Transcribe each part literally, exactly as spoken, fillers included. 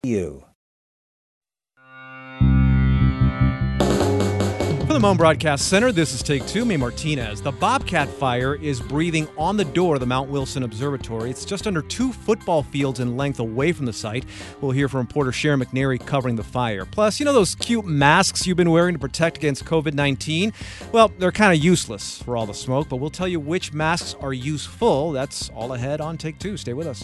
You. From the Moan Broadcast Center, this is Take Two. Me, Martinez. The Bobcat Fire is breathing on the door of the Mount Wilson Observatory. It's just under two football fields in length away from the site. We'll hear from reporter Sharon McNary covering the fire. Plus, you know those cute masks you've been wearing to protect against covid nineteen? Well, they're kind of useless for all the smoke, but we'll tell you which masks are useful. That's all ahead on Take Two. Stay with us.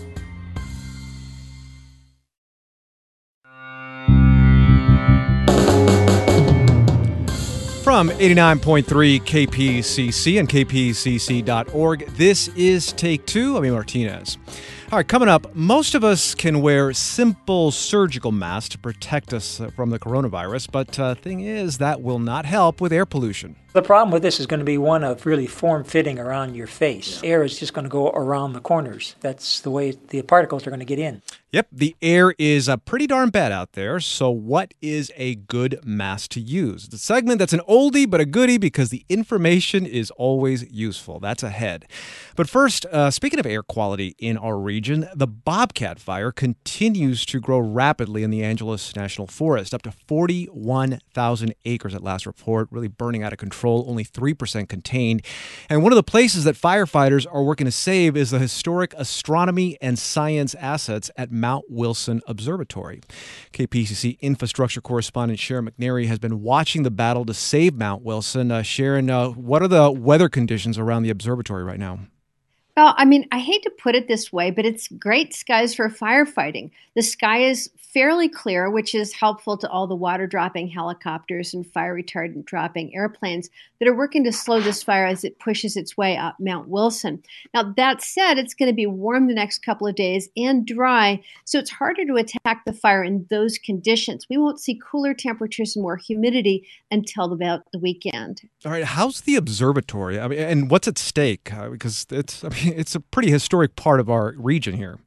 From eighty-nine point three K P C C and K P C C dot org, this is Take Two. I'm Martinez. All right, coming up, most of us can wear simple surgical masks to protect us from the coronavirus, but uh, thing is, that will not help with air pollution. The problem with this is going to be one of really form-fitting around your face. Yeah. Air is just going to go around the corners. That's the way the particles are going to get in. Yep, the air is uh, pretty darn bad out there, so what is a good mask to use? The segment that's an oldie but a goodie because the information is always useful. That's ahead. But first, uh, speaking of air quality in our region, the Bobcat Fire continues to grow rapidly in the Angeles National Forest, up to forty-one thousand acres at last report, really burning out of control. Only three percent contained. And one of the places that firefighters are working to save is the historic astronomy and science assets at Mount Wilson Observatory. K P C C infrastructure correspondent Sharon McNary has been watching the battle to save Mount Wilson. Uh, Sharon, uh, what are the weather conditions around the observatory right now? Well, I mean, I hate to put it this way, but it's great skies for firefighting. The sky is fairly clear, which is helpful to all the water-dropping helicopters and fire-retardant-dropping airplanes that are working to slow this fire as it pushes its way up Mount Wilson. Now, that said, it's going to be warm the next couple of days and dry, so it's harder to attack the fire in those conditions. We won't see cooler temperatures and more humidity until about the weekend. All right, how's the observatory? I mean, and what's at stake? Uh, because it's, I mean, it's a pretty historic part of our region here.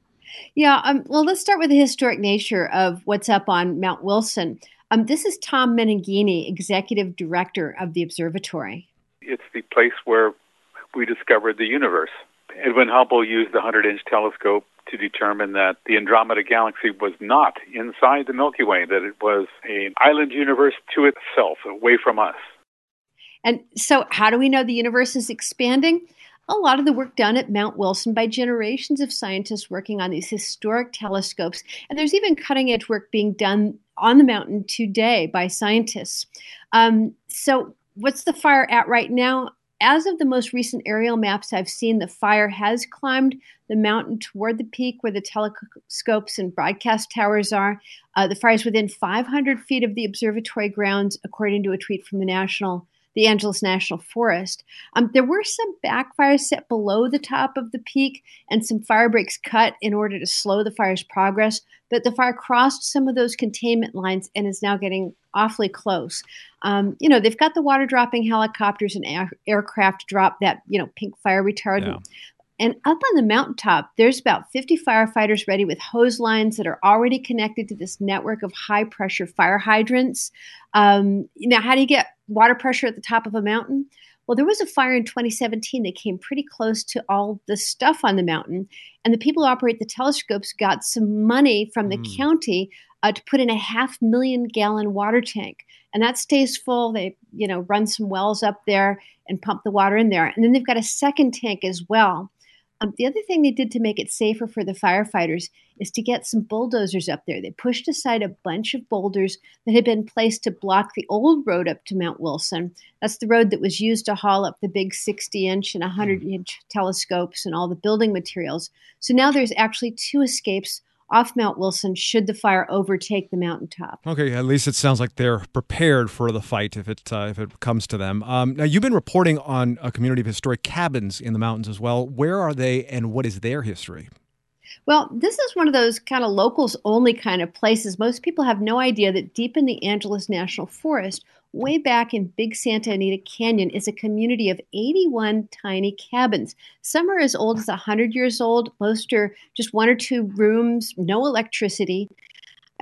Yeah, um, well, let's start with the historic nature of what's up on Mount Wilson. Um, this is Tom Menenghini, Executive Director of the observatory. It's the place where we discovered the universe. Edwin Hubble used the hundred-inch telescope to determine that the Andromeda Galaxy was not inside the Milky Way, that it was an island universe to itself, away from us. And so how do we know the universe is expanding? A lot of the work done at Mount Wilson by generations of scientists working on these historic telescopes. And there's even cutting-edge work being done on the mountain today by scientists. Um, so what's the fire at right now? As of the most recent aerial maps I've seen, the fire has climbed the mountain toward the peak where the telescopes and broadcast towers are. Uh, the fire is within five hundred feet of the observatory grounds, according to a tweet from the National the Angeles National Forest. Um, there were some backfires set below the top of the peak and some fire breaks cut in order to slow the fire's progress, but the fire crossed some of those containment lines and is now getting awfully close. Um, you know, they've got the water-dropping helicopters and air- aircraft drop that, you know, pink fire retardant. Yeah. And up on the mountaintop, there's about fifty firefighters ready with hose lines that are already connected to this network of high-pressure fire hydrants. Um, now, how do you get water pressure at the top of a mountain? Well, there was a fire in twenty seventeen that came pretty close to all the stuff on the mountain. And the people who operate the telescopes got some money from the mm. county uh, to put in a half million gallon water tank. And that stays full. They, you know, run some wells up there and pump the water in there. And then they've got a second tank as well. Um, the other thing they did to make it safer for the firefighters is to get some bulldozers up there. They pushed aside a bunch of boulders that had been placed to block the old road up to Mount Wilson. That's the road that was used to haul up the big sixty-inch and one hundred-inch telescopes and all the building materials. So now there's actually two escapes off Mount Wilson should the fire overtake the mountaintop. Okay, at least it sounds like they're prepared for the fight if it uh, if it comes to them. Um, now, you've been reporting on a community of historic cabins in the mountains as well. Where are they and what is their history? Well, this is one of those kind of locals only kind of places. Most people have no idea that deep in the Angeles National Forest, way back in Big Santa Anita Canyon, is a community of eighty-one tiny cabins. Some are as old as one hundred years old. Most are just one or two rooms, no electricity. I mean,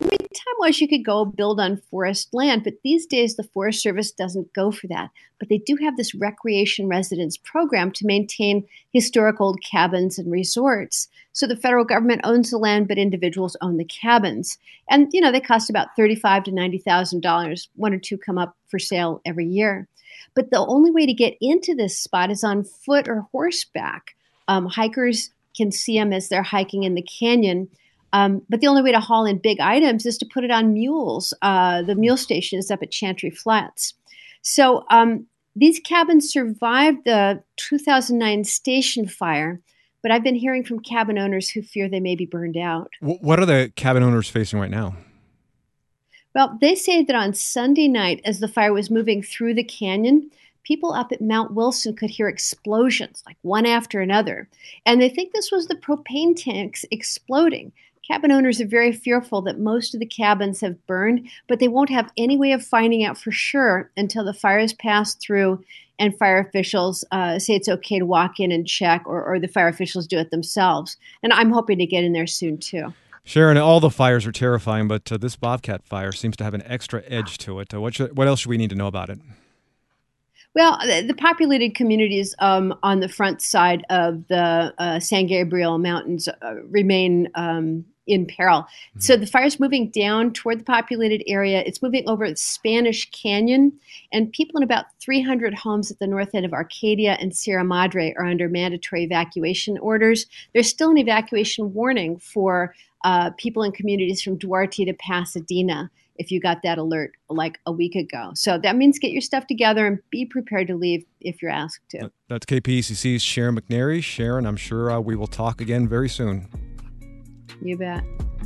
time was you could go build on forest land, but these days the Forest Service doesn't go for that. But they do have this recreation residence program to maintain historic old cabins and resorts. So the federal government owns the land, but individuals own the cabins. And, you know, they cost about thirty-five thousand dollars to ninety thousand dollars. One or two come up for sale every year. But the only way to get into this spot is on foot or horseback. Um, hikers can see them as they're hiking in the canyon. Um, but the only way to haul in big items is to put it on mules. Uh, the mule station is up at Chantry Flats. So um, these cabins survived the two thousand nine station fire, but I've been hearing from cabin owners who fear they may be burned out. What are the cabin owners facing right now? Well, they say that on Sunday night, as the fire was moving through the canyon, people up at Mount Wilson could hear explosions, like one after another. And they think this was the propane tanks exploding. Cabin owners are very fearful that most of the cabins have burned, but they won't have any way of finding out for sure until the fire has passed through and fire officials uh, say it's okay to walk in and check, or, or the fire officials do it themselves. And I'm hoping to get in there soon, too. Sharon, all the fires are terrifying, but uh, this Bobcat fire seems to have an extra edge to it. Uh, what, should, what else should we need to know about it? Well, the, the populated communities um, on the front side of the uh, San Gabriel Mountains uh, remain um, in peril. Mm-hmm. So the fire's moving down toward the populated area. It's moving over Spanish Canyon, and people in about three hundred homes at the north end of Arcadia and Sierra Madre are under mandatory evacuation orders. There's still an evacuation warning for uh, people in communities from Duarte to Pasadena, if you got that alert like a week ago. So that means get your stuff together and be prepared to leave if you're asked to. That's K P E C C's Sharon McNary. Sharon, I'm sure uh, we will talk again very soon. You bet.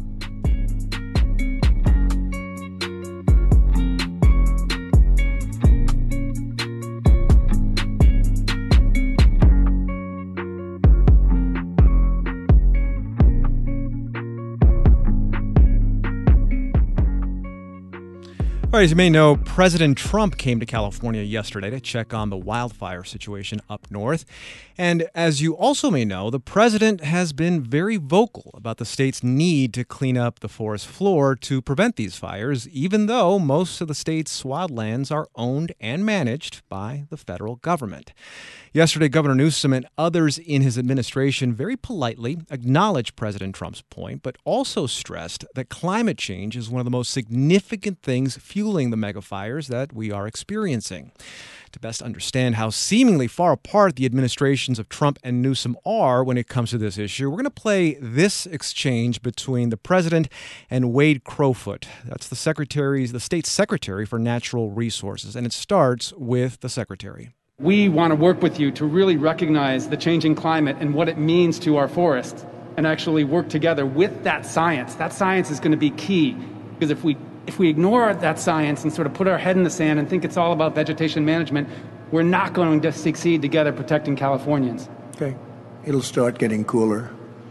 All right, as you may know, President Trump came to California yesterday to check on the wildfire situation up north. And as you also may know, the president has been very vocal about the state's need to clean up the forest floor to prevent these fires, even though most of the state's wildlands are owned and managed by the federal government. Yesterday, Governor Newsom and others in his administration very politely acknowledged President Trump's point, but also stressed that climate change is one of the most significant things fueling the megafires that we are experiencing. To best understand how seemingly far apart the administrations of Trump and Newsom are when it comes to this issue, we're going to play this exchange between the president and Wade Crowfoot. That's the secretary's, the state's secretary for natural resources, and it starts with the secretary. We want to work with you to really recognize the changing climate and what it means to our forests, and actually work together with that science. That science is going to be key, because if we if we ignore that science and sort of put our head in the sand and think it's all about vegetation management, we're not going to succeed together protecting Californians. Okay. It'll start getting cooler.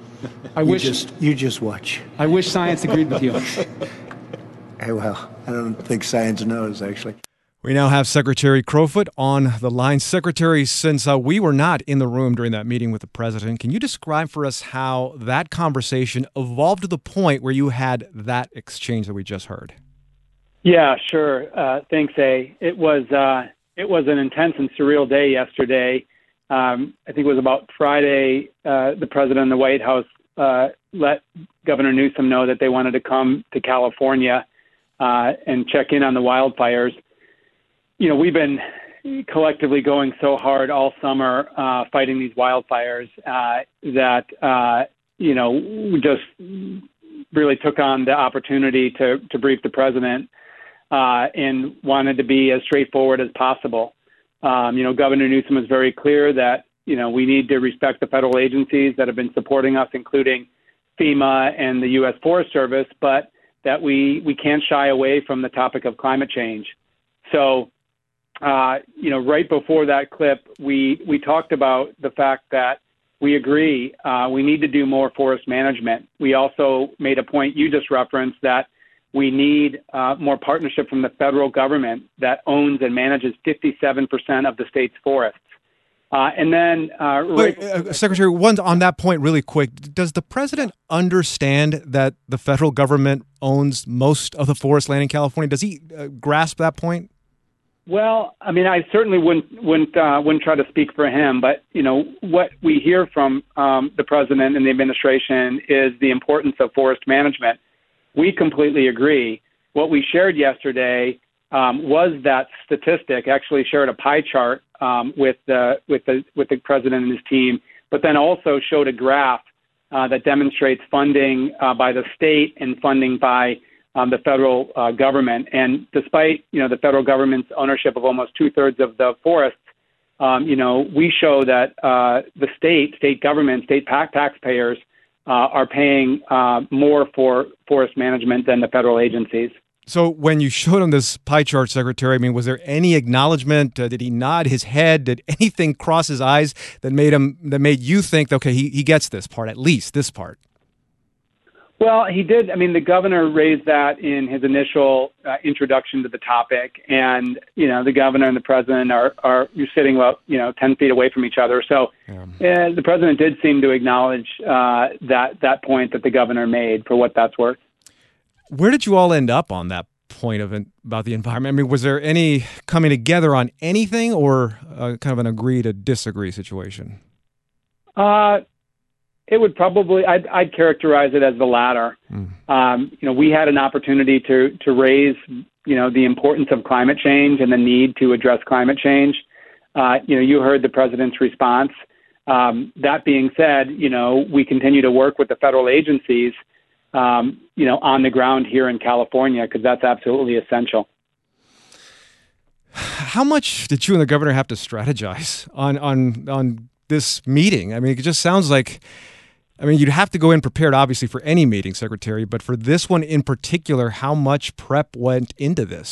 I you wish just you just watch. I wish science agreed with you. Hey, well, I don't think science knows, actually. We now have Secretary Crowfoot on the line. Secretary, since uh, we were not in the room during that meeting with the president, can you describe for us how that conversation evolved to the point where you had that exchange that we just heard? Yeah, sure. Uh, thanks, A. It was uh, it was an intense and surreal day yesterday. Um, I think it was about Friday. Uh, the president and the White House uh, let Governor Newsom know that they wanted to come to California uh, and check in on the wildfires. You know, we've been collectively going so hard all summer uh, fighting these wildfires uh, that, uh, you know, we just really took on the opportunity to, to brief the president uh, and wanted to be as straightforward as possible. Um, you know, Governor Newsom is very clear that, you know, we need to respect the federal agencies that have been supporting us, including FEMA and the U S Forest Service, but that we, we can't shy away from the topic of climate change. So, Uh, you know, right before that clip, we, we talked about the fact that we agree uh, we need to do more forest management. We also made a point you just referenced that we need uh, more partnership from the federal government that owns and manages fifty-seven percent of the state's forests. Uh, and then, uh, Wait, uh, Secretary, one on that point, really quick. Does the president understand that the federal government owns most of the forest land in California? Does he uh, grasp that point? Well, I mean, I certainly wouldn't wouldn't uh, wouldn't try to speak for him, but you know what we hear from um, the president and the administration is the importance of forest management. We completely agree. What we shared yesterday um, was that statistic. Actually, shared a pie chart um, with the with the with the president and his team, but then also showed a graph uh, that demonstrates funding uh, by the state and funding by Um, the federal uh, government. And despite, you know, the federal government's ownership of almost two thirds of the forests, um, you know, we show that uh, the state, state government, state taxpayers uh, are paying uh, more for forest management than the federal agencies. So when you showed him this pie chart, Secretary, I mean, was there any acknowledgement? Uh, did he nod his head? Did anything cross his eyes that made him, that made you think, okay, he, he gets this part, at least this part? Well, he did. I mean, the governor raised that in his initial uh, introduction to the topic. And, you know, the governor and the president are, are you're sitting about, you know, ten feet away from each other. So yeah. uh, the president did seem to acknowledge uh, that, that point that the governor made, for what that's worth. Where did you all end up on that point of about the environment? I mean, was there any coming together on anything, or uh, kind of an agree to disagree situation? Uh It would probably, I'd, I'd characterize it as the latter. Mm. Um, you know, we had an opportunity to, to raise, you know, the importance of climate change and the need to address climate change. Uh, you know, you heard the president's response. Um, that being said, you know, we continue to work with the federal agencies, um, you know, on the ground here in California, because that's absolutely essential. How much did you and the governor have to strategize on, on, on this meeting? I mean, it just sounds like, I mean, you'd have to go in prepared, obviously, for any meeting, Secretary, but for this one in particular, how much prep went into this?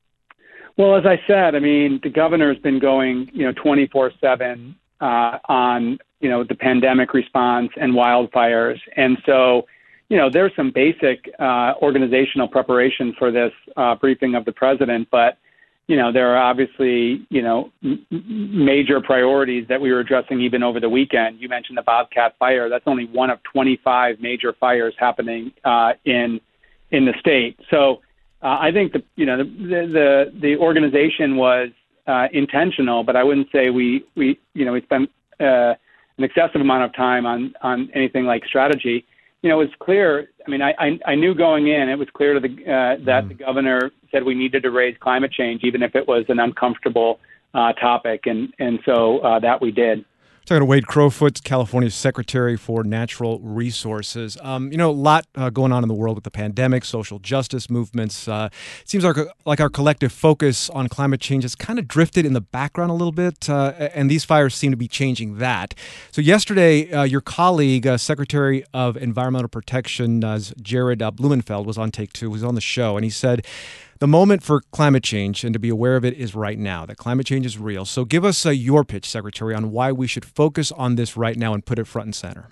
Well, as I said, I mean, the governor's been going, you know, twenty-four seven uh, on, you know, the pandemic response and wildfires. And so, you know, there's some basic uh, organizational preparation for this uh, briefing of the president, but you know, there are obviously, you know, m- major priorities that we were addressing even over the weekend. You mentioned the Bobcat fire. That's only one of twenty-five major fires happening uh, in in the state. So uh, I think the, you know, the the, the organization was uh, intentional, but I wouldn't say we, we you know, we spent uh, an excessive amount of time on, on anything like strategy. You know, it was clear. I mean, I, I, I knew going in, it was clear to the uh, that mm. the governor said we needed to raise climate change, even if it was an uncomfortable uh, topic, and and so uh, that we did. Talking to Wade Crowfoot, California's Secretary for Natural Resources. Um, you know, a lot uh, going on in the world with the pandemic, social justice movements. Uh, it seems like, like our collective focus on climate change has kind of drifted in the background a little bit, uh, and these fires seem to be changing that. So yesterday, uh, your colleague, uh, Secretary of Environmental Protection, uh, Jared uh, Blumenfeld, was on Take Two, was on the show, and he said, the moment for climate change and to be aware of it is right now, that climate change is real. So give us uh, your pitch, Secretary, on why we should focus on this right now and put it front and center.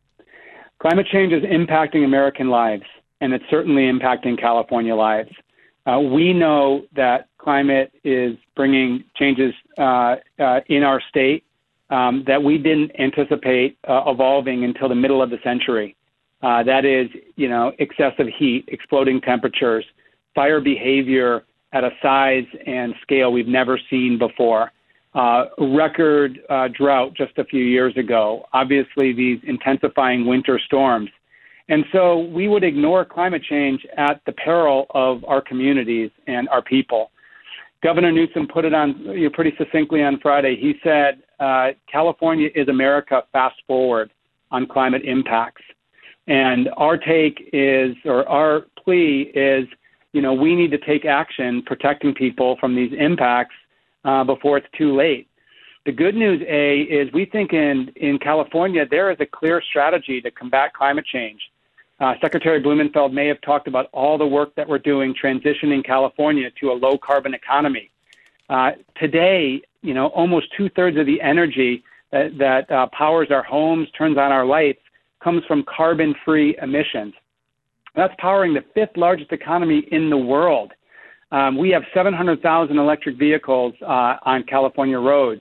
Climate change is impacting American lives, and it's certainly impacting California lives. Uh, we know that climate is bringing changes uh, uh, in our state um, that we didn't anticipate uh, evolving until the middle of the century. Uh, that is, you know, excessive heat, exploding temperatures, fire behavior at a size and scale we've never seen before. Uh, record uh, drought just a few years ago. Obviously, these intensifying winter storms. And so we would ignore climate change at the peril of our communities and our people. Governor Newsom put it on you know, pretty succinctly on Friday. He said, uh, California is America fast forward on climate impacts. And our take is, or our plea is, you know, we need to take action protecting people from these impacts uh, before it's too late. The good news, A, is we think in, in California there is a clear strategy to combat climate change. Uh, Secretary Blumenfeld may have talked about all the work that we're doing transitioning California to a low-carbon economy. Uh, today, you know, almost two-thirds of the energy that, that uh, powers our homes, turns on our lights, comes from carbon-free emissions. That's powering the fifth largest economy in the world. Um, we have seven hundred thousand electric vehicles uh, on California roads.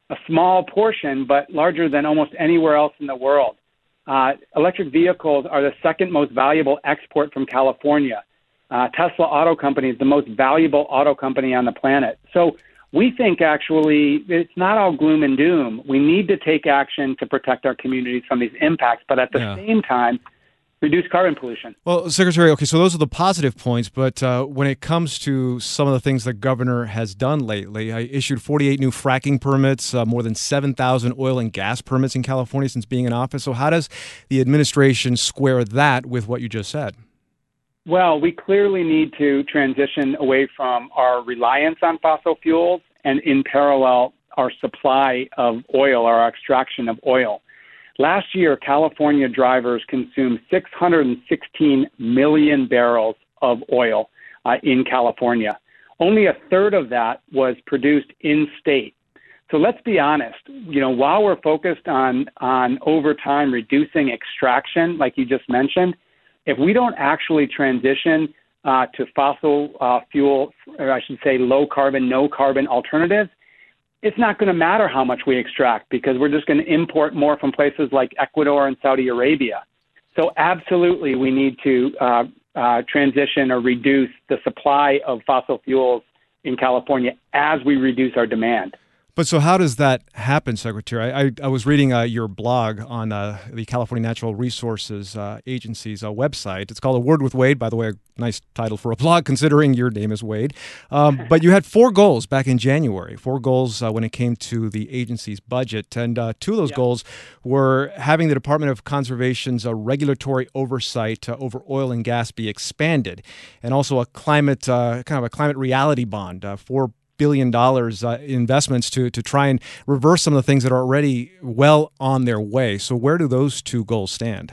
a small portion, but larger than almost anywhere else in the world. Uh, electric vehicles are the second most valuable export from California. Uh, Tesla Auto Company is the most valuable auto company on the planet. So we think actually it's not all gloom and doom. We need to take action to protect our communities from these impacts, but at the yeah. same time, reduce carbon pollution. Well, Secretary, okay, so those are the positive points, but uh, when it comes to some of the things the governor has done lately, I issued forty-eight new fracking permits, uh, more than seven thousand oil and gas permits in California since being in office. So how does the administration square that with what you just said? Well, we clearly need to transition away from our reliance on fossil fuels and, in parallel, our supply of oil, our extraction of oil. Last year, California drivers consumed six hundred sixteen million barrels of oil uh, in California. Only a third of that was produced in-state. So let's be honest, you know, while we're focused on, on over time reducing extraction, like you just mentioned, if we don't actually transition uh, to fossil uh, fuel, or I should say low carbon, no carbon alternatives, it's not going to matter how much we extract because we're just going to import more from places like Ecuador and Saudi Arabia. So absolutely, we need to uh, uh, transition or reduce the supply of fossil fuels in California as we reduce our demand. But so how does that happen, Secretary? I, I, I was reading uh, your blog on uh, the California Natural Resources uh, Agency's uh, website. It's called A Word with Wade, by the way, a nice title for a blog considering your name is Wade. Um, but you had four goals back in January, four goals uh, when it came to the agency's budget. And uh, two of those yep. goals were having the Department of Conservation's uh, regulatory oversight uh, over oil and gas be expanded, and also a climate, uh, kind of a climate reality bond uh, for billion dollars uh, investments to to try and reverse some of the things that are already well on their way. So where do those two goals stand?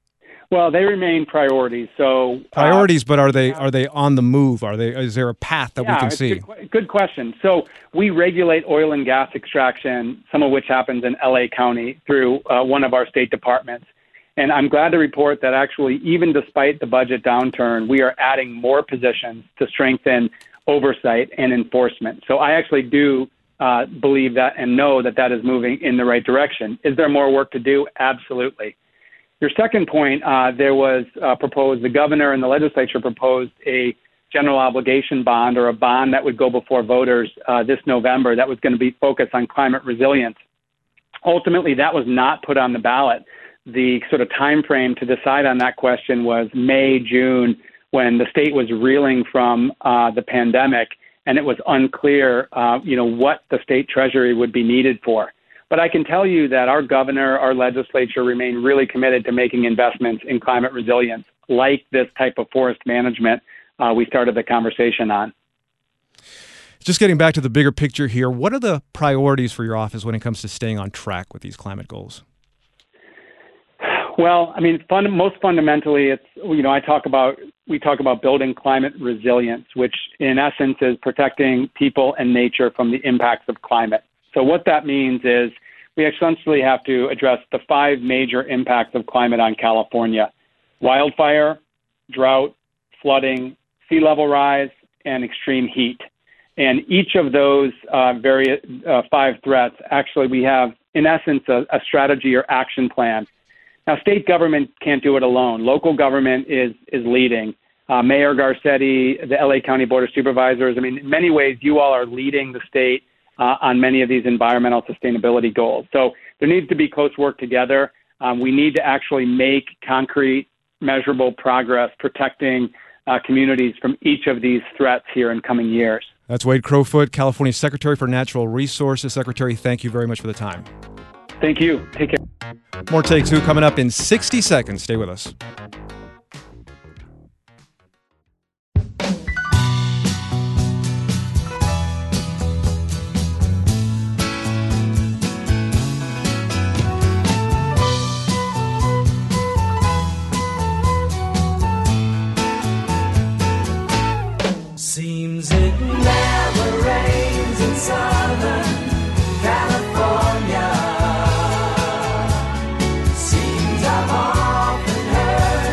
Well, they remain priorities. So priorities, uh, but are they are they on the move? Are they? Is there a path that yeah, we can it's see? Good, good question. So we regulate oil and gas extraction, some of which happens in L A County through uh, one of our state departments. And I'm glad to report that actually, even despite the budget downturn, we are adding more positions to strengthen oversight and enforcement. So I actually do uh, believe that and know that that is moving in the right direction. Is there more work to do? Absolutely. Your second point, uh, there was uh, proposed, the governor and the legislature proposed a general obligation bond or a bond that would go before voters uh, this November that was going to be focused on climate resilience. Ultimately, that was not put on the ballot. The sort of time frame to decide on that question was May, June, when the state was reeling from uh, the pandemic, and it was unclear, uh, you know, what the state treasury would be needed for. But I can tell you that our governor, our legislature remain really committed to making investments in climate resilience, like this type of forest management uh, we started the conversation on. Just getting back to the bigger picture here, what are the priorities for your office when it comes to staying on track with these climate goals? Well, I mean, fun, most fundamentally, it's, you know, I talk about, we talk about building climate resilience, which in essence is protecting people and nature from the impacts of climate. So what that means is we essentially have to address the five major impacts of climate on California: wildfire, drought, flooding, sea level rise, and extreme heat. And each of those uh, various uh, five threats, actually, we have, in essence, a, a strategy or action plan. Now, state government can't do it alone. Local government is is leading. Uh, Mayor Garcetti, the L A County Board of Supervisors, I mean, in many ways, you all are leading the state uh, on many of these environmental sustainability goals. So there needs to be close work together. Um, we need to actually make concrete, measurable progress protecting uh, communities from each of these threats here in coming years. That's Wade Crowfoot, California Secretary for Natural Resources. Secretary, thank you very much for the time. Thank you. Take care. More Take Two coming up in sixty seconds. Stay with us. Seems it never rains in Southern California. Seems I've often heard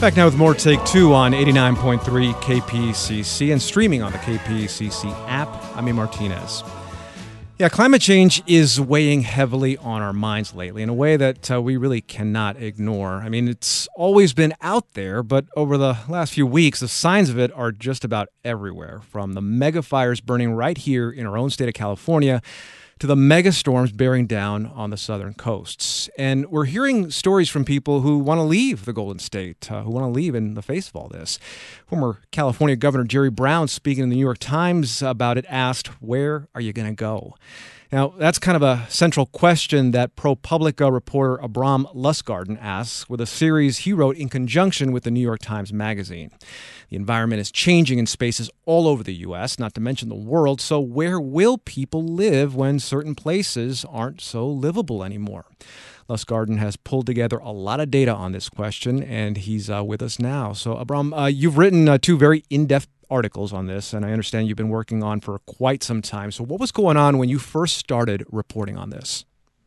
Back now with more Take Two on eighty-nine point three K P C C and streaming on the K P C C app. I'm E. Martinez. Yeah, climate change is weighing heavily on our minds lately in a way that uh, we really cannot ignore. I mean, it's always been out there, but over the last few weeks, the signs of it are just about everywhere, from the mega fires burning right here in our own state of California to the mega storms bearing down on the southern coasts. And we're hearing stories from people who want to leave the Golden State, uh, who want to leave in the face of all this. Former California Governor Jerry Brown, speaking in the New York Times about it, asked, "Where are you going to go?" Now, that's kind of a central question that ProPublica reporter Abram Lustgarten asks with a series he wrote in conjunction with the New York Times Magazine. The environment is changing in spaces all over the U S, not to mention the world, so where will people live when certain places aren't so livable anymore? Lustgarten has pulled together a lot of data on this question, and he's uh, with us now. So, Abram, uh, you've written uh, two very in-depth articles on this, and I understand you've been working on for quite some time. So what was going on when you first started reporting on this?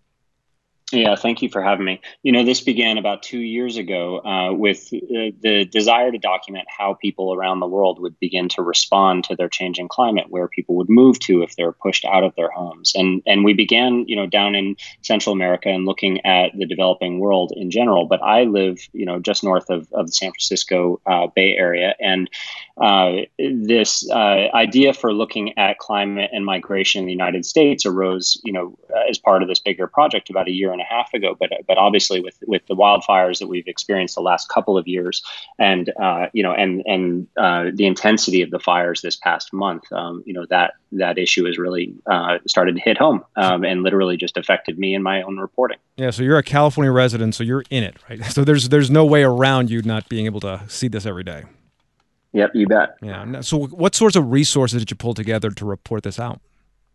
Yeah, thank you for having me. You know, this began about two years ago uh, with uh, the desire to document how people around the world would begin to respond to their changing climate, where people would move to if they're pushed out of their homes. And and we began, you know, down in Central America and looking at the developing world in general. But I live, you know, just north of, of the San Francisco uh, Bay Area. And uh, this uh, idea for looking at climate and migration in the United States arose, you know, as part of this bigger project about a year and a half ago, but but obviously with with the wildfires that we've experienced the last couple of years, and uh, you know, and and uh, the intensity of the fires this past month, um, you know, that that issue has really uh, started to hit home, um, and literally just affected me in my own reporting. Yeah, so you're a California resident, so you're in it, right? So there's there's no way around you not being able to see this every day. Yep, you bet. Yeah. So what sorts of resources did you pull together to report this out?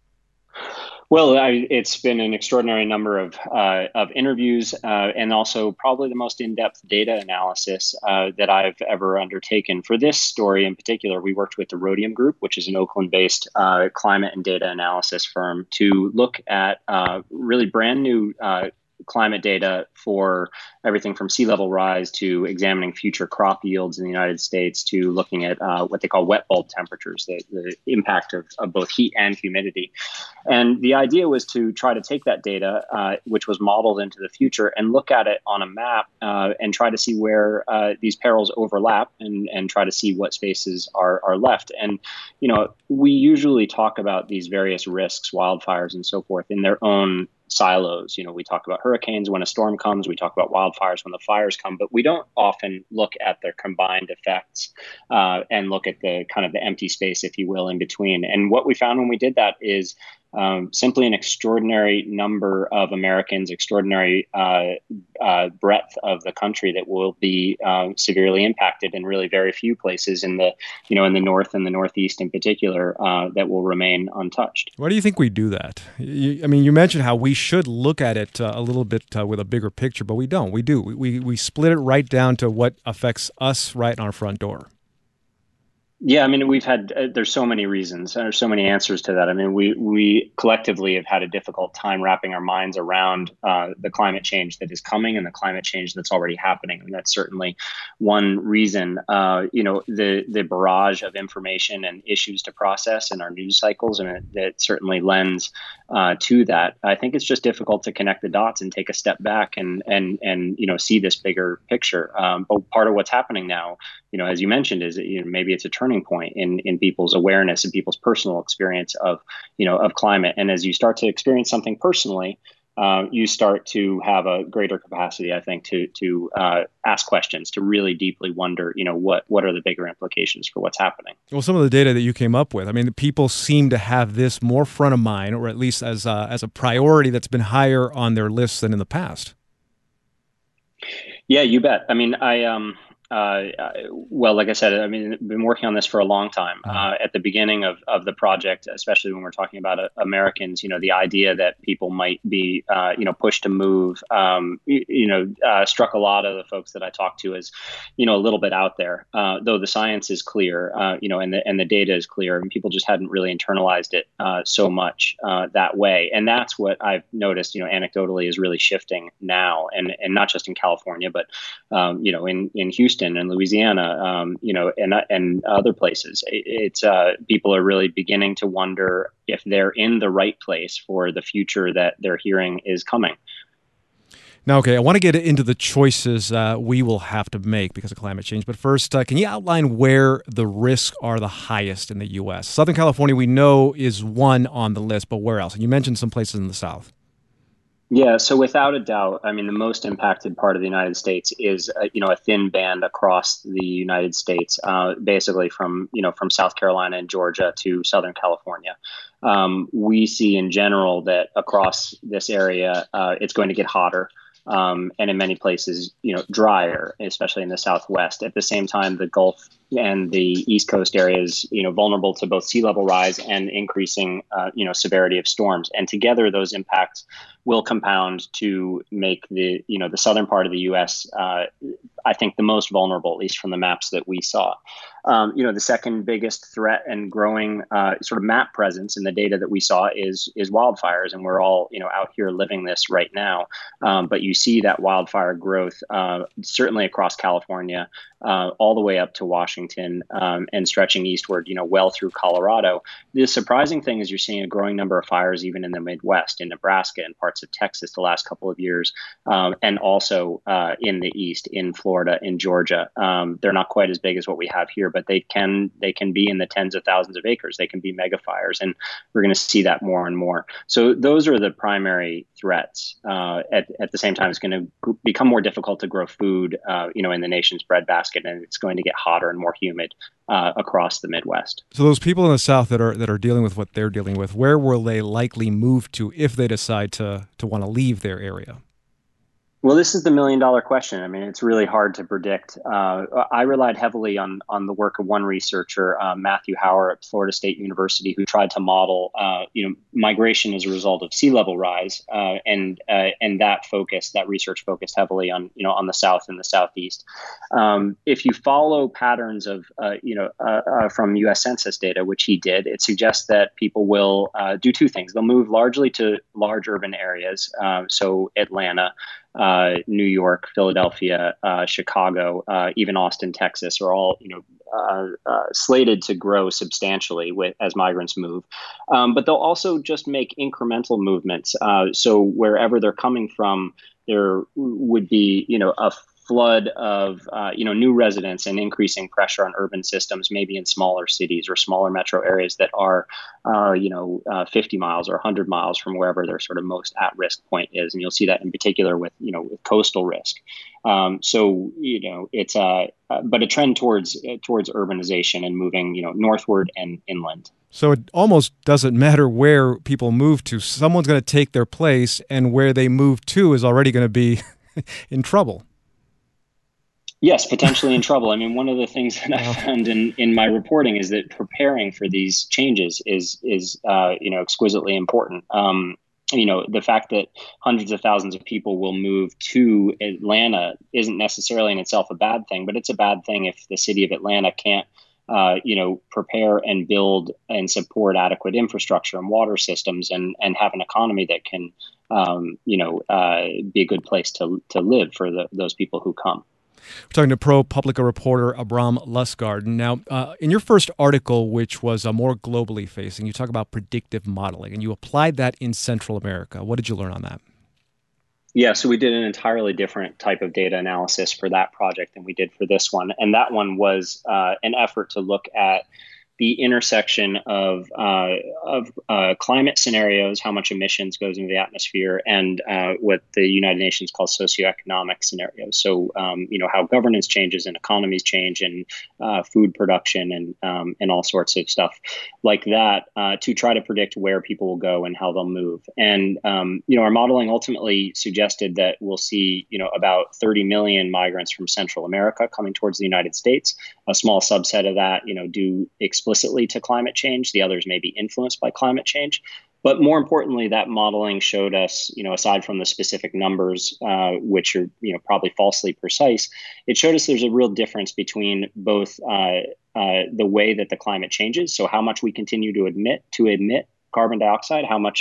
Well, I, it's been an extraordinary number of uh, of interviews uh, and also probably the most in-depth data analysis uh, that I've ever undertaken. For this story in particular, we worked with the Rhodium Group, which is an Oakland-based uh, climate and data analysis firm, to look at uh, really brand new uh, climate data for everything from sea level rise to examining future crop yields in the United States to looking at uh, what they call wet bulb temperatures, the, the impact of, of both heat and humidity. And the idea was to try to take that data, uh, which was modeled into the future, and look at it on a map uh, and try to see where uh, these perils overlap and, and try to see what spaces are, are left. And, you know, we usually talk about these various risks, wildfires and so forth, in their own silos. You know, we talk about hurricanes when a storm comes, we talk about wildfires when the fires come, but we don't often look at their combined effects uh, and look at the kind of the empty space, if you will, in between. And what we found when we did that is um, simply an extraordinary number of Americans, extraordinary uh, uh, breadth of the country that will be uh, severely impacted, and really very few places in the, you know, in the north and the northeast in particular uh, that will remain untouched. Why do you think we do that? You, I mean, you mentioned how we should look at it uh, a little bit uh, with a bigger picture, but we don't. We do. We, we we split it right down to what affects us right on our front door. Yeah, I mean, we've had, uh, there's so many reasons, and there's so many answers to that. I mean, we we collectively have had a difficult time wrapping our minds around uh, the climate change that is coming and the climate change that's already happening. And that's certainly one reason. Uh, you know, the the barrage of information and issues to process in our news cycles, and it, that certainly lends uh, to that. I think it's just difficult to connect the dots and take a step back and and and you know, see this bigger picture. Um, but part of what's happening now, you know, as you mentioned, is that, you know, maybe it's a turning point in in people's awareness and people's personal experience of, you know, of climate. And as you start to experience something personally, uh, you start to have a greater capacity, I think, to to uh, ask questions, to really deeply wonder, you know, what what are the bigger implications for what's happening. Well, some of the data that you came up with, I mean, people seem to have this more front of mind, or at least as a, as a priority that's been higher on their lists than in the past. Yeah, you bet. I mean, I um. Uh, well, like I said, I mean, I've been working on this for a long time. Uh, at the beginning of, of the project, especially when we're talking about uh, Americans, you know, the idea that people might be, uh, you know, pushed to move, um, you, you know, uh, struck a lot of the folks that I talked to as, you know, a little bit out there. Uh, though the science is clear, uh, you know, and the and the data is clear, and people just hadn't really internalized it uh, so much uh, that way. And that's what I've noticed, you know, anecdotally, is really shifting now, and and not just in California, but um, you know, in in Houston. Houston and Louisiana, um, you know, and and other places. It's uh, people are really beginning to wonder if they're in the right place for the future that they're hearing is coming. Now, okay, I want to get into the choices uh, we will have to make because of climate change. But first, uh, can you outline where the risks are the highest in the U S? Southern California, we know, is one on the list, but where else? And you mentioned some places in the South. Yeah, so without a doubt, I mean, the most impacted part of the United States is, uh, you know, a thin band across the United States, uh, basically from, you know, from South Carolina and Georgia to Southern California. Um, we see in general that across this area, uh, it's going to get hotter. Um, and in many places, you know, drier, especially in the Southwest. At the same time, the Gulf and the East Coast areas, you know, vulnerable to both sea level rise and increasing, uh, you know, severity of storms. And together, those impacts will compound to make the, you know, the southern part of the U S, uh, I think, the most vulnerable, at least from the maps that we saw. Um, you know, the second biggest threat and growing uh, sort of map presence in the data that we saw is is wildfires, and we're all, you know, out here living this right now. Um, but you see that wildfire growth uh, certainly across California, uh, all the way up to Washington, um, and stretching eastward, you know, well through Colorado. The surprising thing is you're seeing a growing number of fires even in the Midwest, in Nebraska and parts of Texas the last couple of years, um, and also uh, in the East, in Florida, in Georgia. Um, they're not quite as big as what we have here, but they can they can be in the tens of thousands of acres. They can be mega fires, and we're going to see that more and more. So those are the primary threats. Uh, at at the same time, it's going to become more difficult to grow food, uh, you know, in the nation's breadbasket, and it's going to get hotter and more humid uh, across the Midwest. So those people in the South that are that are dealing with what they're dealing with, where will they likely move to if they decide to to want to leave their area? Well, this is the million dollar question. I mean, it's really hard to predict. Uh, I relied heavily on on the work of one researcher, uh, Matthew Hauer at Florida State University, who tried to model, uh, you know, migration as a result of sea level rise, uh, and uh, and that focus, that research focused heavily on, you know, on the South and the Southeast. Um, if you follow patterns of, uh, you know, uh, uh, from U S Census data, which he did, it suggests that people will uh, do two things. They'll move largely to large urban areas, uh, so Atlanta, Uh, New York, Philadelphia, uh, Chicago, uh, even Austin, Texas, are all, you know, uh, uh, slated to grow substantially with, as migrants move. Um, but they'll also just make incremental movements. Uh, so wherever they're coming from, there would be, you know, a flood of, uh, you know, new residents and increasing pressure on urban systems, maybe in smaller cities or smaller metro areas that are, uh, you know, uh, fifty miles or one hundred miles from wherever their sort of most at-risk point is. And you'll see that in particular with, you know, with coastal risk. Um, so, you know, it's a, uh, but a trend towards, uh, towards urbanization and moving, you know, northward and inland. So it almost doesn't matter where people move to. Someone's going to take their place, and where they move to is already going to be in trouble. Yes, potentially in trouble. I mean, one of the things that I found in, in my reporting is that preparing for these changes is is uh, you know, exquisitely important. Um, you know, the fact that hundreds of thousands of people will move to Atlanta isn't necessarily in itself a bad thing, but it's a bad thing if the city of Atlanta can't, uh, you know, prepare and build and support adequate infrastructure and water systems, and and have an economy that can, um, you know, uh, be a good place to to live for the, those people who come. We're talking to ProPublica reporter Abram Lustgarten. Now, uh, in your first article, which was uh, more globally facing, you talk about predictive modeling, and you applied that in Central America. What did you learn on that? Yeah, so we did an entirely different type of data analysis for that project than we did for this one. And that one was uh, an effort to look at the intersection of uh, of uh, climate scenarios, how much emissions goes into the atmosphere, and uh, what the United Nations calls socioeconomic scenarios. So, um, you know, how governance changes and economies change, and uh, food production, and um, and all sorts of stuff like that, uh, to try to predict where people will go and how they'll move. And um, you know, our modeling ultimately suggested that we'll see, you know, about thirty million migrants from Central America coming towards the United States. A small subset of that, you know, due explicitly to climate change. The others may be influenced by climate change. But more importantly, that modeling showed us, you know, aside from the specific numbers, uh, which are, you know, probably falsely precise, it showed us there's a real difference between both uh, uh, the way that the climate changes, so how much we continue to emit to emit carbon dioxide, how much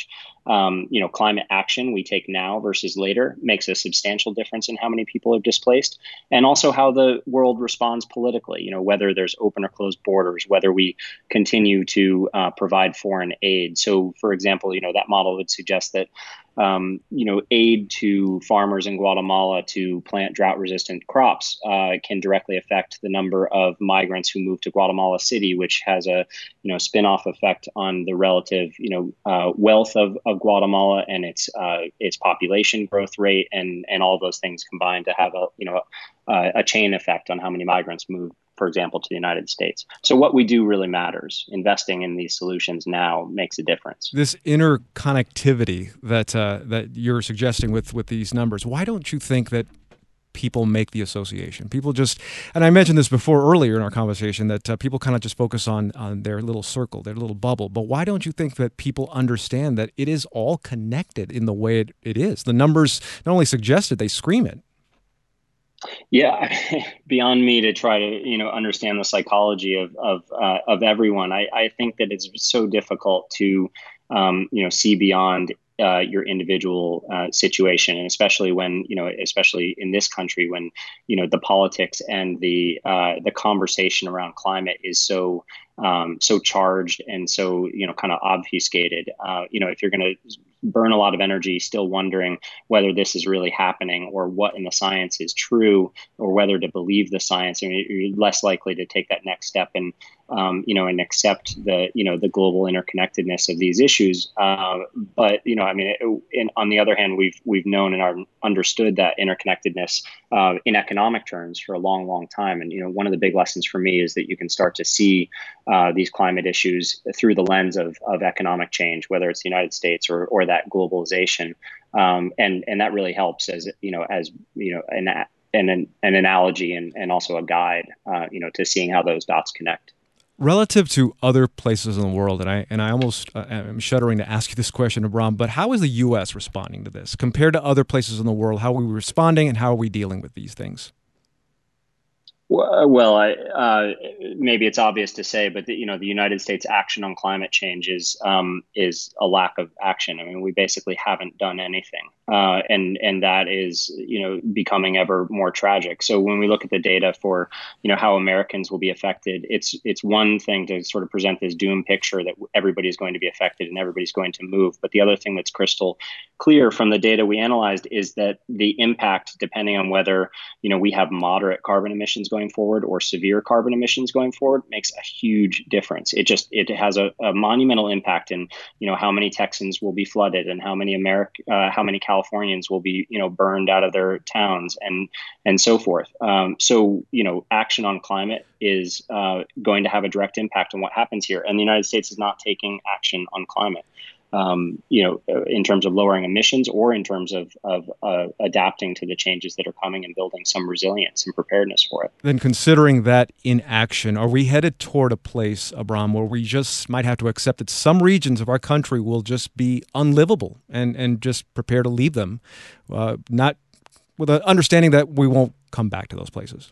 um, you know, climate action we take now versus later makes a substantial difference in how many people are displaced, and also how the world responds politically. You know, whether there's open or closed borders, whether we continue to uh, provide foreign aid. So, for example, you know, that model would suggest that Um, you know, aid to farmers in Guatemala to plant drought-resistant crops uh, can directly affect the number of migrants who move to Guatemala City, which has a, you know, spin-off effect on the relative, you know, uh, wealth of, of Guatemala and its uh, its population growth rate, and and all those things combined to have a, you know, a, a chain effect on how many migrants move, for example, to the United States. So what we do really matters. Investing in these solutions now makes a difference. This interconnectivity that uh, that you're suggesting with, with these numbers, why don't you think that people make the association? People just, and I mentioned this before earlier in our conversation, that uh, people kind of just focus on, on their little circle, their little bubble. But why don't you think that people understand that it is all connected in the way it, it is? The numbers not only suggest it, they scream it. Yeah, beyond me to try to, you know, understand the psychology of of uh, of everyone. I, I think that it's so difficult to, um, you know, see beyond uh, your individual uh, situation, and especially when, you know, especially in this country, when, you know, the politics and the uh, the conversation around climate is so um, so charged and so, you know, kind of obfuscated. Uh, you know, if you're going to burn a lot of energy still wondering whether this is really happening or what in the science is true, or whether to believe the science, I mean, you're less likely to take that next step and, um, you know, and accept the, you know, the global interconnectedness of these issues. Uh, but, you know, I mean, it, in, on the other hand, we've, we've known and are understood that interconnectedness uh, in economic terms for a long, long time. And, you know, one of the big lessons for me is that you can start to see uh, these climate issues through the lens of, of economic change, whether it's the United States or, or that globalization. Um, and, and that really helps as, you know, as, you know, an, an, an analogy and, and also a guide, uh, you know, to seeing how those dots connect. Relative to other places in the world, and I and I almost uh, am shuddering to ask you this question, Abram, but how is the U S responding to this compared to other places in the world? How are we responding, and how are we dealing with these things? Well, I, uh, maybe it's obvious to say, but the, you know, the United States action on climate change is um, is a lack of action. I mean, we basically haven't done anything, uh, and and that is, you know, becoming ever more tragic. So when we look at the data for, you know, how Americans will be affected, it's it's one thing to sort of present this doom picture that everybody's going to be affected and everybody's going to move. But the other thing that's crystal clear from the data we analyzed is that the impact, depending on whether, you know, we have moderate carbon emissions going forward or severe carbon emissions going forward, makes a huge difference. It just, it has a, a monumental impact in, you know, how many Texans will be flooded and how many America, uh, how many Californians will be, you know, burned out of their towns and, and so forth. Um, so, you know, action on climate is uh, going to have a direct impact on what happens here. And the United States is not taking action on climate. Um, you know, in terms of lowering emissions or in terms of, of uh, adapting to the changes that are coming and building some resilience and preparedness for it. Then considering that in action, are we headed toward a place, Abram, where we just might have to accept that some regions of our country will just be unlivable and, and just prepare to leave them, uh, not with an understanding that we won't come back to those places?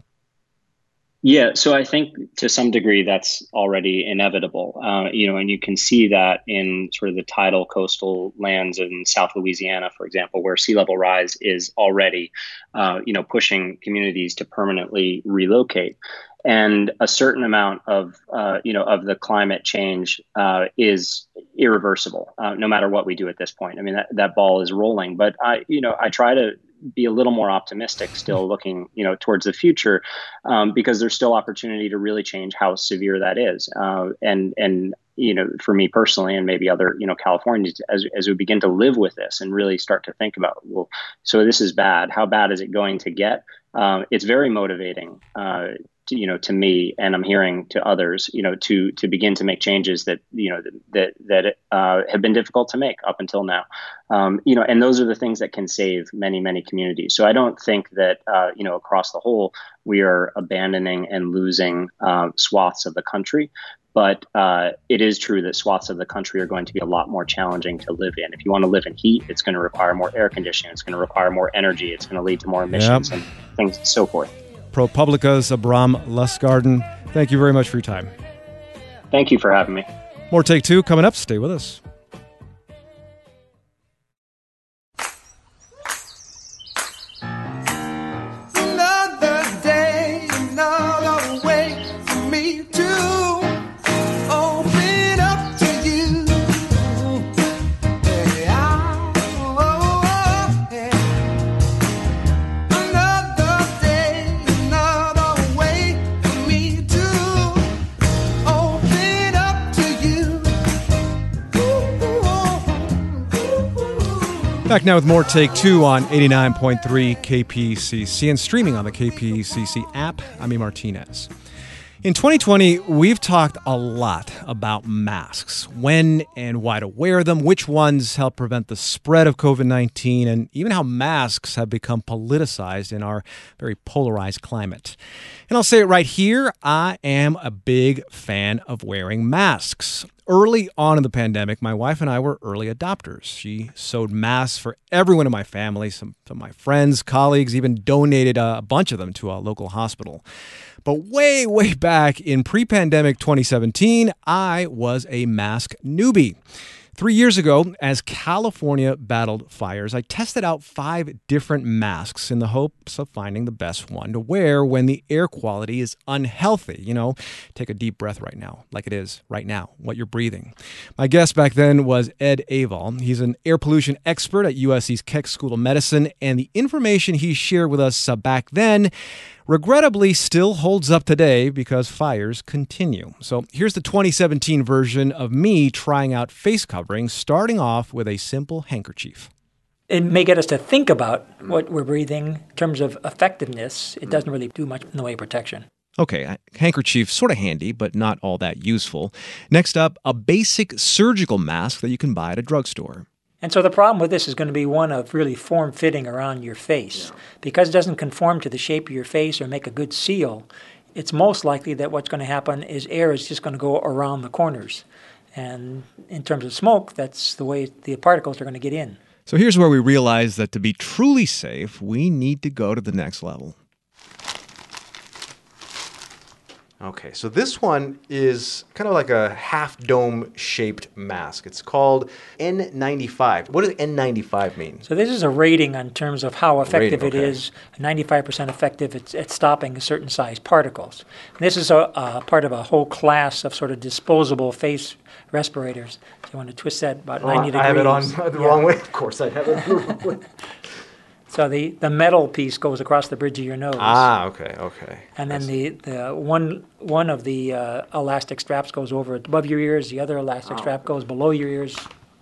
Yeah, so I think to some degree that's already inevitable, uh, you know, and you can see that in sort of the tidal coastal lands in South Louisiana, for example, where sea level rise is already, uh, you know, pushing communities to permanently relocate. And a certain amount of, uh, you know, of the climate change uh, is irreversible, uh, no matter what we do at this point. I mean, that, that ball is rolling, but I, you know, I try to be a little more optimistic still looking, you know, towards the future, um, because there's still opportunity to really change how severe that is. Uh, and, and, you know, for me personally, and maybe other, you know, Californians, as, as we begin to live with this and really start to think about, well, so this is bad. How bad is it going to get? Uh, it's very motivating, uh, to, you know, to me, and I'm hearing to others, you know, to to begin to make changes that, you know, that that uh, have been difficult to make up until now, um, you know, and those are the things that can save many, many communities. So I don't think that, uh, you know, across the whole, we are abandoning and losing uh, swaths of the country. But uh, it is true that swaths of the country are going to be a lot more challenging to live in. If you want to live in heat, it's going to require more air conditioning. It's going to require more energy. It's going to lead to more emissions yep. and things and so forth. ProPublica's Abram Lustgarten, thank you very much for your time. Thank you for having me. More Take Two coming up. Stay with us. Back now with more Take Two on eighty-nine point three K P C C and streaming on the K P C C app. I'm E. Martinez. In twenty twenty, we've talked a lot about masks, when and why to wear them, which ones help prevent the spread of COVID nineteen, and even how masks have become politicized in our very polarized climate. And I'll say it right here, I am a big fan of wearing masks. Early on in the pandemic, my wife and I were early adopters. She sewed masks for everyone in my family. Some of my friends, colleagues even donated a bunch of them to a local hospital. But way, way back in pre-pandemic twenty seventeen, I was a mask newbie. Three years ago, as California battled fires, I tested out five different masks in the hopes of finding the best one to wear when the air quality is unhealthy. You know, take a deep breath right now, like it is right now, what you're breathing. My guest back then was Ed Aval. He's an air pollution expert at U S C's Keck School of Medicine, and the information he shared with us uh, back then regrettably still holds up today because fires continue. So here's the twenty seventeen version of me trying out face coverings, starting off with a simple handkerchief. It may get us to think about what we're breathing in terms of effectiveness. It doesn't really do much in the way of protection. Okay, handkerchief, sort of handy, but not all that useful. Next up, a basic surgical mask that you can buy at a drugstore. And so the problem with this is going to be one of really form-fitting around your face. Yeah. Because it doesn't conform to the shape of your face or make a good seal, it's most likely that what's going to happen is air is just going to go around the corners. And in terms of smoke, that's the way the particles are going to get in. So here's where we realize that to be truly safe, we need to go to the next level. Okay, so this one is kind of like a half-dome shaped mask. It's called N ninety-five. What does N ninety-five mean? So this is a rating in terms of how effective rating, okay. it is. ninety-five percent effective at, at stopping certain size particles. And this is a, a part of a whole class of sort of disposable face respirators. So you want to twist that about oh, ninety degrees. I have it on the yeah. wrong way. Of course I have it the wrong way. So the, the metal piece goes across the bridge of your nose. Ah, okay, okay. And then the, the one one of the uh, elastic straps goes over above your ears. The other elastic oh. strap goes below your ears.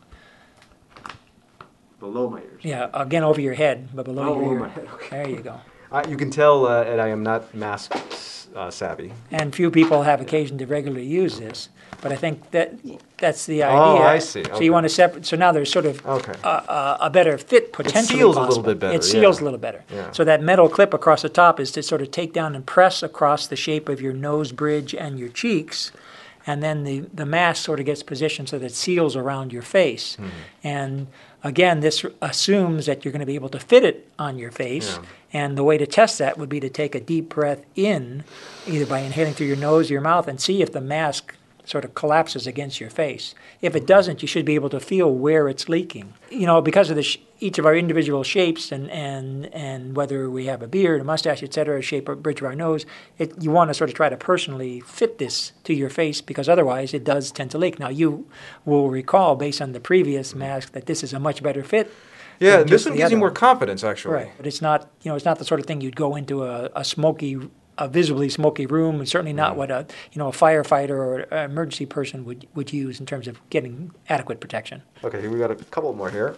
Below my ears? Yeah, again over your head, but below oh, your over ear. my head, okay. There you go. Uh, you can tell, uh, Ed, I am not mask uh, savvy. And few people have occasion to regularly use this. But I think that that's the idea. Oh, I see. So okay. you want to separate. So now there's sort of okay. a, a, a better fit potentially. It seals possible. a little bit better. It seals yeah. a little better. Yeah. So that metal clip across the top is to sort of take down and press across the shape of your nose bridge and your cheeks. And then the, the mask sort of gets positioned so that it seals around your face. Mm-hmm. And again, this assumes that you're going to be able to fit it on your face. Yeah. And the way to test that would be to take a deep breath in, either by inhaling through your nose or your mouth, and see if the mask sort of collapses against your face. If it doesn't, you should be able to feel where it's leaking. You know, because of the sh- each of our individual shapes and, and, and whether we have a beard, a mustache, et cetera, shape or bridge of our nose, it, you want to sort of try to personally fit this to your face because otherwise it does tend to leak. Now, you will recall, based on the previous mask, that this is a much better fit. Yeah, this one gives you more confidence, actually. Right, but it's not, you know, it's not the sort of thing you'd go into a, a smoky a visibly smoky room, and certainly not what a you know a firefighter or an emergency person would would use in terms of getting adequate protection. Okay, we got a couple more here.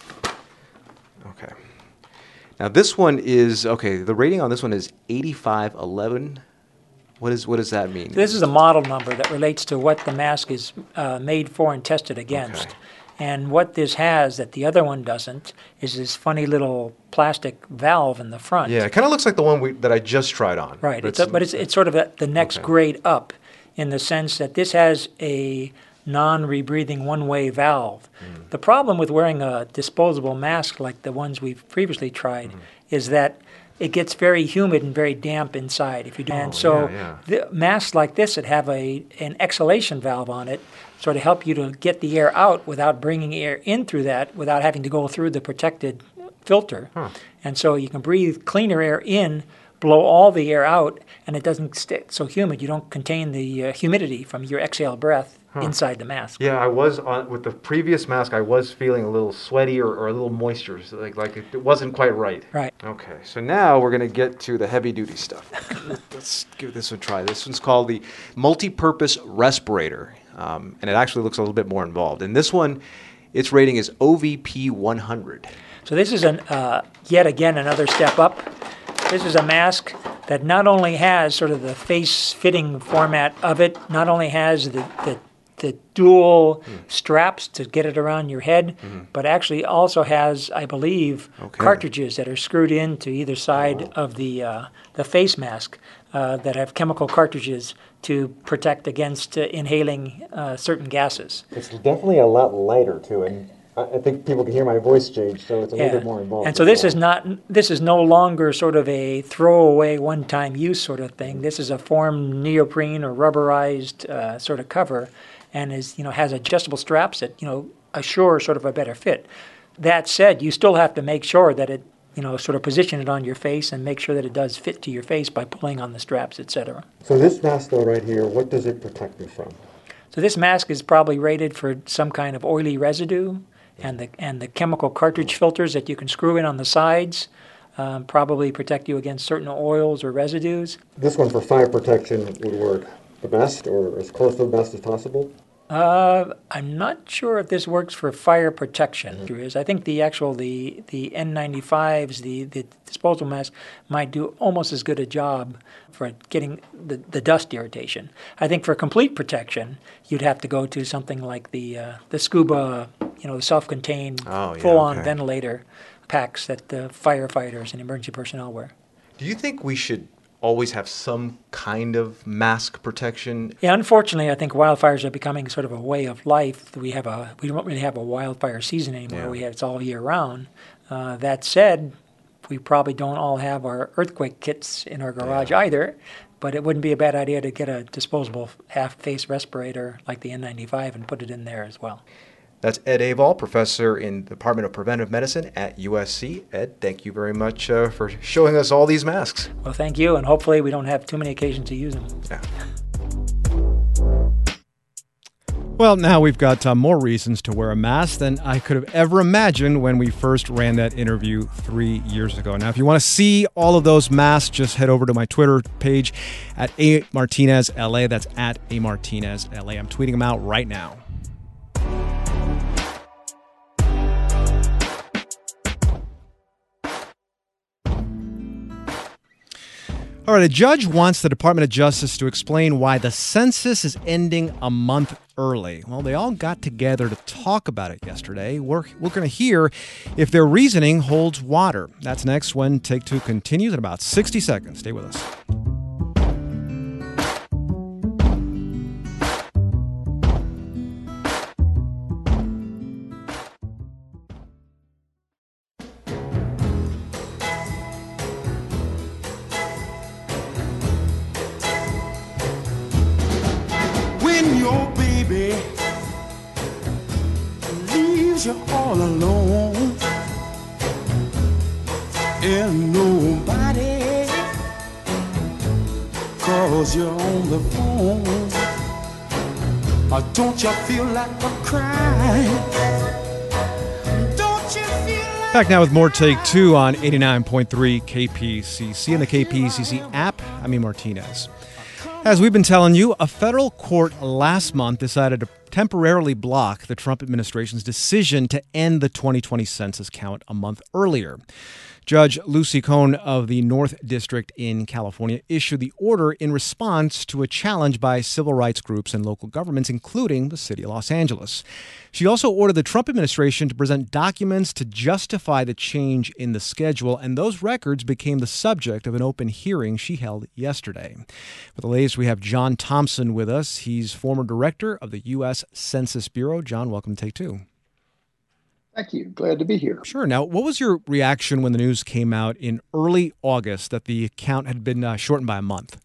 Okay, now this one is okay. The rating on this one is eighty-five eleven. What is what does that mean? This is a model number that relates to what the mask is uh, made for and tested against. Okay. And what this has that the other one doesn't is this funny little plastic valve in the front. Yeah, it kind of looks like the one we, that I just tried on. Right, but it's, it's, a, but it's, it's sort of a, the next okay. grade up in the sense that this has a non-rebreathing one-way valve. Mm. The problem with wearing a disposable mask like the ones we've previously tried mm. is that it gets very humid and very damp inside. If you do, oh, and so yeah, yeah. the masks like this that have a an exhalation valve on it sort of help you to get the air out without bringing air in through that, without having to go through the protected filter. Huh. And so you can breathe cleaner air in, blow all the air out, and it doesn't stay so humid. You don't contain the uh, humidity from your exhale breath huh. inside the mask. Yeah, I was on with the previous mask. I was feeling a little sweaty or, or a little moisture, so like like it, it wasn't quite right. Right. Okay, so now we're gonna get to the heavy duty stuff. Let's give this a try. This one's called the multi-purpose respirator, um, and it actually looks a little bit more involved. And this one Its rating is O V P one hundred. So this is an uh, yet again another step up. This is a mask that not only has sort of the face-fitting format of it, not only has the, the, the dual mm. straps to get it around your head, mm-hmm. but actually also has, I believe, okay. cartridges that are screwed into either side oh, wow. of the uh, the face mask uh, that have chemical cartridges to protect against uh, inhaling uh, certain gases. It's definitely a lot lighter too, and I think people can hear my voice change, so it's a yeah. little bit more involved. And so this well. is not this is no longer sort of a throwaway, one-time use sort of thing. This is a formed neoprene or rubberized uh, sort of cover, and is you know has adjustable straps that you know assure sort of a better fit. That said, you still have to make sure that it you know sort of position it on your face and make sure that it does fit to your face by pulling on the straps, et cetera. So this mask though right here, what does it protect me from? So this mask is probably rated for some kind of oily residue. And the and the chemical cartridge filters that you can screw in on the sides um, probably protect you against certain oils or residues. This one for fire protection would work the best, or as close to the best as possible? Uh, I'm not sure if this works for fire protection. Mm-hmm. I think the actual the the N ninety-fives, the, the disposable mask, might do almost as good a job for getting the, the dust irritation. I think for complete protection, you'd have to go to something like the uh, the scuba, you know, self-contained, oh, yeah, full-on okay. ventilator packs that the firefighters and emergency personnel wear. Do you think we should always have some kind of mask protection? Yeah, unfortunately, I think wildfires are becoming sort of a way of life. We have a we don't really have a wildfire season anymore. Yeah. We have it's all year round. Uh, that said, we probably don't all have our earthquake kits in our garage yeah. either. But it wouldn't be a bad idea to get a disposable half-face respirator like the N ninety-five and put it in there as well. That's Ed Avall, professor in the Department of Preventive Medicine at U S C. Ed, thank you very much uh, for showing us all these masks. Well, thank you, and hopefully we don't have too many occasions to use them. Yeah. Well, now we've got uh, more reasons to wear a mask than I could have ever imagined when we first ran that interview three years ago. Now, if you want to see all of those masks, just head over to my Twitter page at A Martinez L A. That's at A Martinez L A. I'm tweeting them out right now. All right, a judge wants the Department of Justice to explain why the census is ending a month early. Well, they all got together to talk about it yesterday. We're, we're going to hear if their reasoning holds water. That's next when Take Two continues in about sixty seconds. Stay with us. You're all alone and nobody calls you on the phone. Or don't you feel like a crime? Don't you feel like Back now with more Take Two on eighty-nine point three K P C C and the K P C C app. I'm E. Martinez. As we've been telling you, a federal court last month decided to temporarily block the Trump administration's decision to end the twenty twenty census count a month earlier. Judge Lucy Cohn of the North District in California issued the order in response to a challenge by civil rights groups and local governments, including the city of Los Angeles. She also ordered the Trump administration to present documents to justify the change in the schedule, and those records became the subject of an open hearing she held yesterday. For the latest, we have John Thompson with us. He's former director of the U S Census Bureau. John, welcome to Take Two. Thank you. Glad to be here. Sure. Now, what was your reaction when the news came out in early August that the count had been uh, shortened by a month?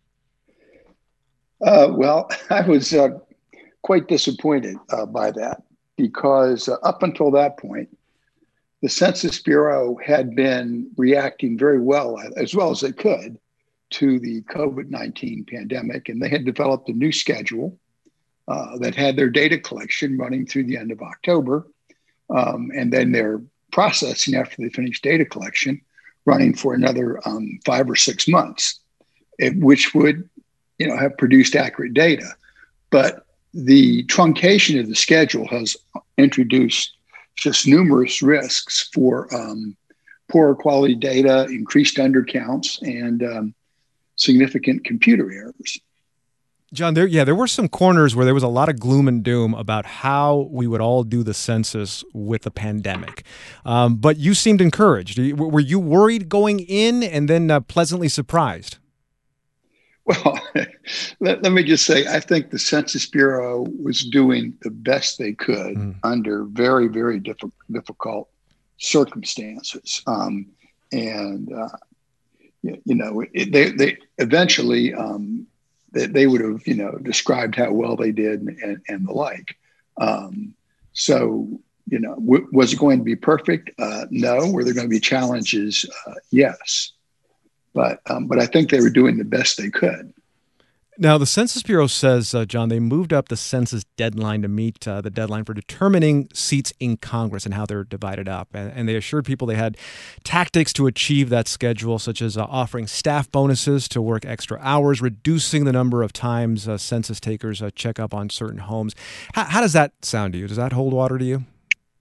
Uh, well, I was uh, quite disappointed uh, by that because uh, up until that point, the Census Bureau had been reacting very well, as well as they could, to the COVID nineteen pandemic, and they had developed a new schedule uh, that had their data collection running through the end of October. Um, and then their processing after they finished data collection running for another um, five or six months, it, which would, you know, have produced accurate data. But the truncation of the schedule has introduced just numerous risks for um, poor quality data, increased undercounts, and um, significant computer errors. John, there, yeah, there were some corners where there was a lot of gloom and doom about how we would all do the census with the pandemic. Um, but you seemed encouraged. Were you worried going in and then uh, pleasantly surprised? Well, let, let me just say, I think the Census Bureau was doing the best they could mm. under very, very diff- difficult circumstances. Um, and, uh, you, you know, it, they, they eventually, um, they, they would have, you know, described how well they did and, and, and the like. Um, so, you know, w- was it going to be perfect? Uh, no. Were there going to be challenges? Uh, yes. But um, but I think they were doing the best they could. Now, the Census Bureau says, uh, John, they moved up the census deadline to meet uh, the deadline for determining seats in Congress and how they're divided up. And, and they assured people they had tactics to achieve that schedule, such as uh, offering staff bonuses to work extra hours, reducing the number of times uh, census takers uh, check up on certain homes. How, how does that sound to you? Does that hold water to you?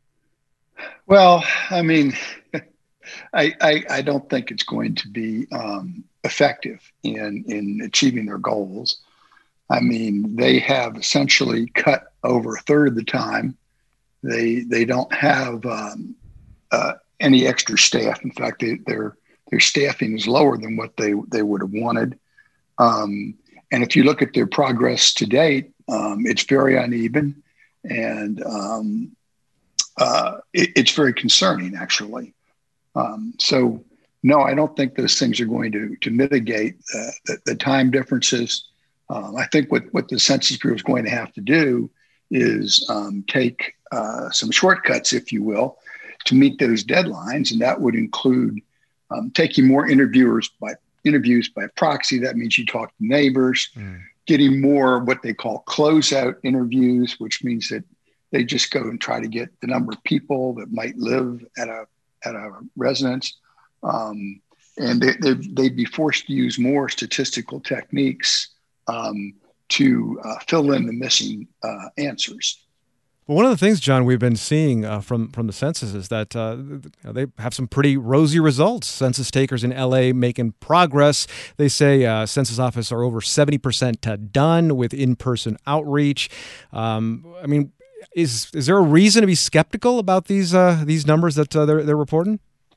Well, I mean... I, I, I don't think it's going to be um, effective in, in achieving their goals. I mean, they have essentially cut over a third of the time. They they don't have um, uh, any extra staff. In fact, they, their their staffing is lower than what they, they would have wanted. Um, and if you look at their progress to date, um, it's very uneven, and um, uh, it, it's very concerning, actually. Um, so, no, I don't think those things are going to to mitigate uh, the, the time differences. Um, I think what, what the Census Bureau is going to have to do is um, take uh, some shortcuts, if you will, to meet those deadlines, and that would include um, taking more interviewers by interviews by proxy. That means you talk to neighbors, mm. getting more what they call closeout interviews, which means that they just go and try to get the number of people that might live at a at a residence, um, and they, they, they'd be forced to use more statistical techniques um, to uh, fill in the missing uh, answers. Well, one of the things, John, we've been seeing uh, from, from the census is that uh, they have some pretty rosy results. Census takers in L A making progress. They say uh, census office are over seventy percent done with in-person outreach. Um, I mean, Is is there a reason to be skeptical about these uh, these numbers that uh, they're they're reporting?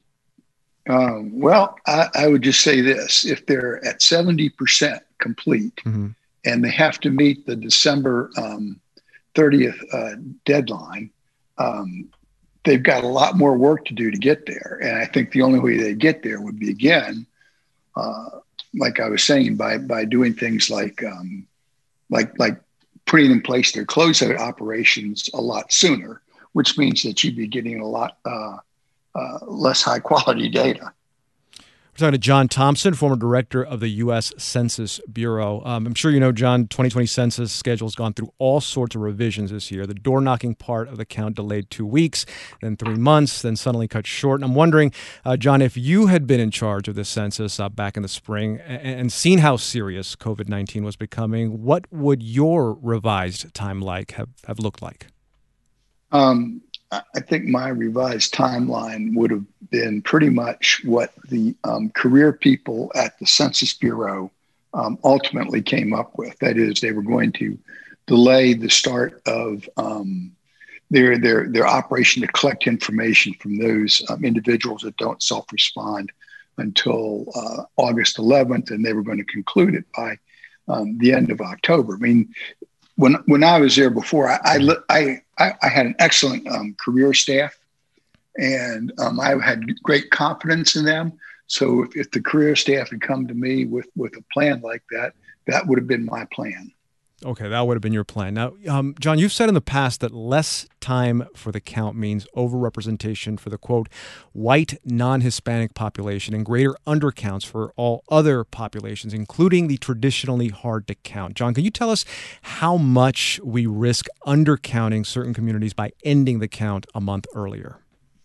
Um, well, I, I would just say this: if they're at seventy percent complete, mm-hmm. and they have to meet the December um, thirtieth uh, deadline, um, they've got a lot more work to do to get there. And I think the only way they get there would be, again, uh, like I was saying, by by doing things like um, like like. putting in place their closeout operations a lot sooner, which means that you'd be getting a lot uh, uh, less high quality data. We're talking to John Thompson, former director of the U S Census Bureau. Um, I'm sure you know, John, twenty twenty census schedule has gone through all sorts of revisions this year. The door-knocking part of the count delayed two weeks, then three months, then suddenly cut short. And I'm wondering, uh, John, if you had been in charge of the census uh, back in the spring and, and seen how serious COVID nineteen was becoming, what would your revised time like have, have looked like? Um, I think my revised timeline would have been pretty much what the um, career people at the Census Bureau um, ultimately came up with. That is, they were going to delay the start of um, their their their operation to collect information from those um, individuals that don't self-respond until uh, August eleventh, and they were going to conclude it by um, the end of October. I mean, when when I was there before, I I I, I had an excellent um, career staff, and um, I had great confidence in them. So if, if the career staff had come to me with with a plan like that, that would have been my plan. Okay, that would have been your plan. Now, um, John, you've said in the past that less time for the count means overrepresentation for the, quote, white non-Hispanic population and greater undercounts for all other populations, including the traditionally hard to count. John, can you tell us how much we risk undercounting certain communities by ending the count a month earlier?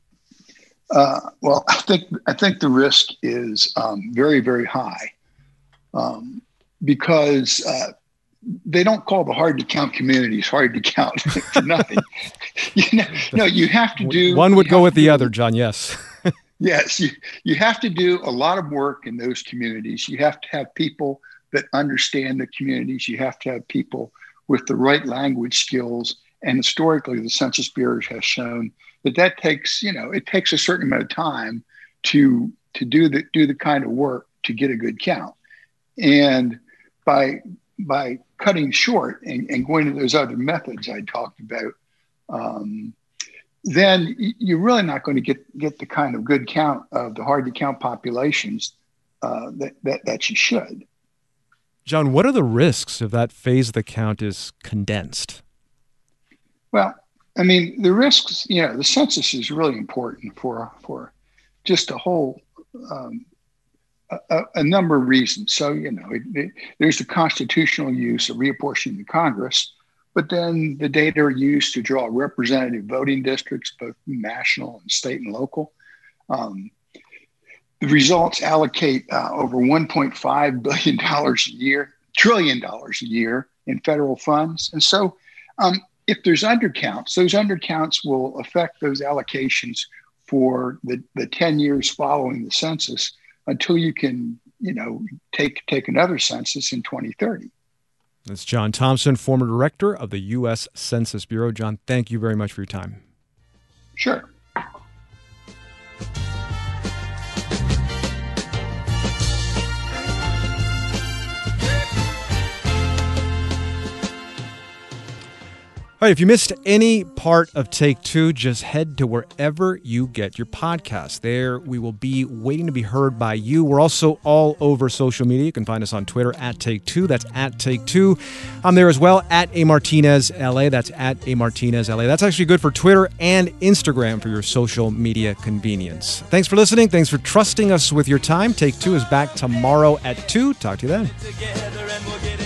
Uh, well, I think I think the risk is um, very, very high um, because uh, they don't call the hard to count communities hard to count for nothing. you know, no, you have to do one would go with the do, other, John. Yes. yes, you you have to do a lot of work in those communities. You have to have people that understand the communities. You have to have people with the right language skills. And historically, the Census Bureau has shown that that takes, you know, it takes a certain amount of time to to do the do the kind of work to get a good count. And by by cutting short and, and going to those other methods I talked about, um, then you're really not going to get get the kind of good count of the hard to count populations uh, that, that that you should. John, what are the risks if that phase of the count is condensed? Well, I mean, the risks, you know, the census is really important for for just a whole um, a, a number of reasons. So, you know, it, it, there's the constitutional use of reapportioning to Congress, but then the data are used to draw representative voting districts, both national and state and local. Um, the results allocate uh, over one point five billion dollars a year, trillion dollars a year in federal funds. And so um, if there's undercounts, those undercounts will affect those allocations for the, the ten years following the census until you can, you know, take take another census in twenty thirty. That's John Thompson, former director of the U S Census Bureau. John, thank you very much for your time. Sure. All right, if you missed any part of Take Two, just head to wherever you get your podcasts. There we will be waiting to be heard by you. We're also all over social media. You can find us on Twitter at Take Two. That's at Take Two. I'm there as well, at A Martinez L A. That's at A Martinez L A. That's actually good for Twitter and Instagram for your social media convenience. Thanks for listening. Thanks for trusting us with your time. Take Two is back tomorrow at two. Talk to you then.